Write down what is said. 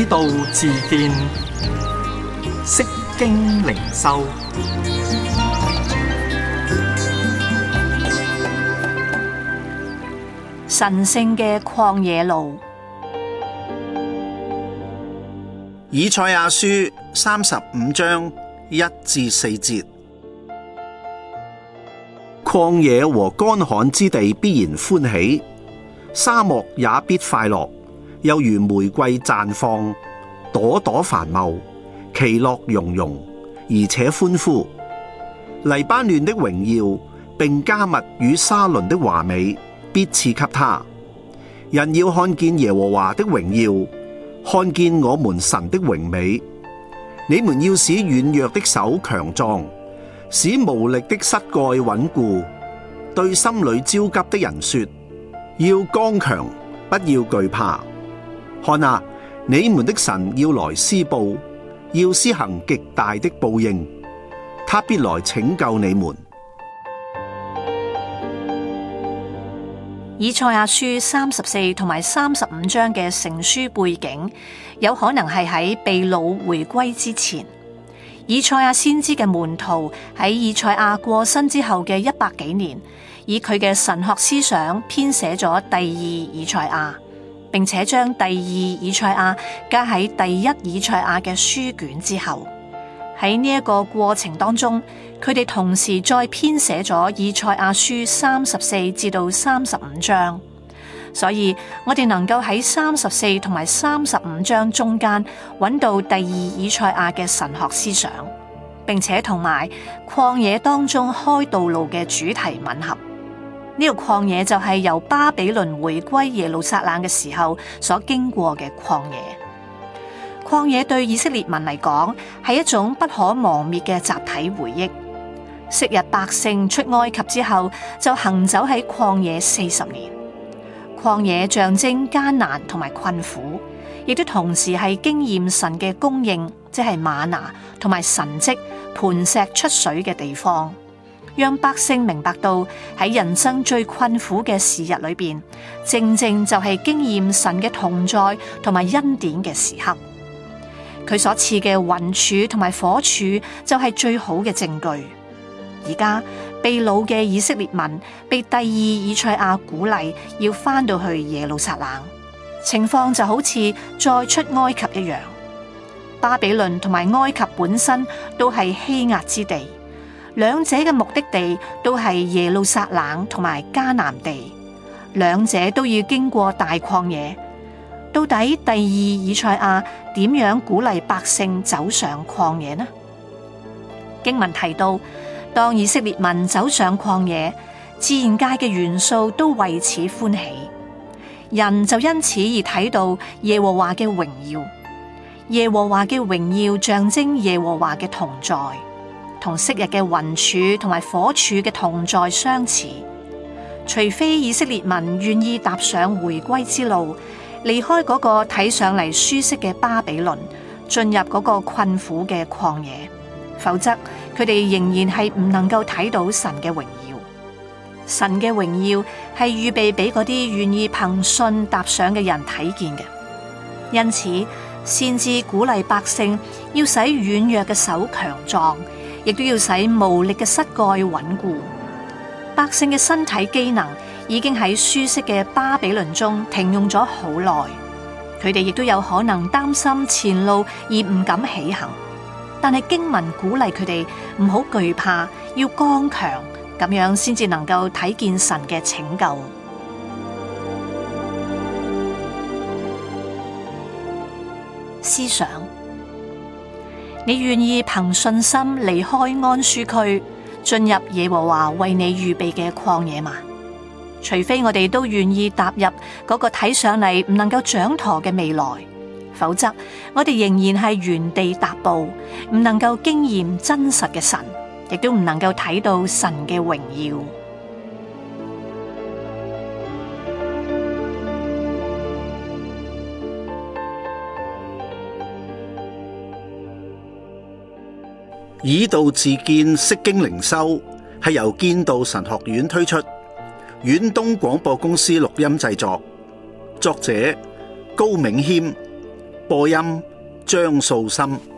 道自見，釋經靈修。 神聖嘅曠野路。 以賽亞書35章1至4節：曠野和乾旱之地必然歡喜，沙漠也必快樂，又如玫瑰綻放，朵朵繁茂，其樂融融，而且歡呼。黎巴嫩的榮耀並迦密與沙崙的華美必賜給他。人要看見耶和華的榮耀，看見我們神的榮美。你們要使軟弱的手強壯，使無力的膝蓋穩固。對心裏焦急的人說：要剛強，不要懼怕。看啊，你們的神要來施報，要施行極大的報應，他必來拯救你們。 以賽亞書34同埋35章嘅成書背景，有可能係喺被擄回歸之前。以賽亞先知嘅門徒喺以賽亞過身之後嘅100幾年，以佢嘅神學思想編寫咗第二以賽亞，並且將第二以賽亞加喺第一以賽亞嘅書卷之後。喺呢一個過程當中，佢哋同時再編寫咗以賽亞書34至到35章，所以我哋能夠喺34同埋35章中間揾到第二以賽亞嘅神學思想，並且同埋曠野當中開道路嘅主題吻合。呢個曠野就係由巴比倫回歸耶路撒冷嘅時候所經過嘅曠野。曠野對以色列民嚟講係一種不可磨滅嘅集體回憶。昔日百姓出埃及之後，就行走喺曠野40年。曠野象徵艱難同埋困苦，亦都同時係經驗神嘅供應，即係嗎哪同埋神蹟磐石出水嘅地方，讓百姓明白到喺人生最困苦嘅時日裏邊，正正就係經驗神嘅同在同埋恩典嘅時刻。佢所賜嘅雲柱同埋火柱就係最好嘅證據。而家被擄嘅以色列民被第二以賽亞鼓勵要翻到去耶路撒冷，情況就好似再出埃及一樣。巴比倫同埋埃及本身都係欺壓之地，兩者嘅目的地都係耶路撒冷同埋迦南地，兩者都要經過大曠野。到底第二以賽亞點樣鼓勵百姓走上曠野呢？經文提到，當以色列民走上曠野，自然界嘅元素都為此歡喜，人就因此而睇到耶和華嘅榮耀。耶和華嘅榮耀象徵耶和華嘅同在，同昔日嘅雲柱同埋火柱嘅同在相似。除非以色列民願意踏上回歸之路，離開嗰個睇上嚟舒適嘅巴比倫，進入嗰個困苦嘅曠野，否則佢哋仍然係唔能夠睇到神嘅榮耀。神嘅榮耀係預備俾嗰啲願意憑信踏上嘅人睇見嘅。因此，先至鼓勵百姓要使軟弱嘅手強壯，亦都要使無力嘅膝蓋穩固。百姓嘅身體機能已經喺舒適嘅巴比倫中停用咗好耐，佢哋亦都有可能擔心前路而唔敢起行。但係經文鼓勵佢哋唔好懼怕，要剛強，咁樣先至能夠睇見神嘅拯救。思想，你願意憑信心離開安舒區，進入耶和華為你預備嘅曠野嗎？除非我哋都願意踏入嗰個睇上嚟唔能夠掌舵嘅未來，否則我哋仍然係原地踏步，唔能夠經驗真實嘅神，亦都唔能夠睇到神嘅榮耀。 以道自見，釋經靈修係由建道神學院推出，遠東廣播公司錄音製作，作者高銘謙， 播音張素心。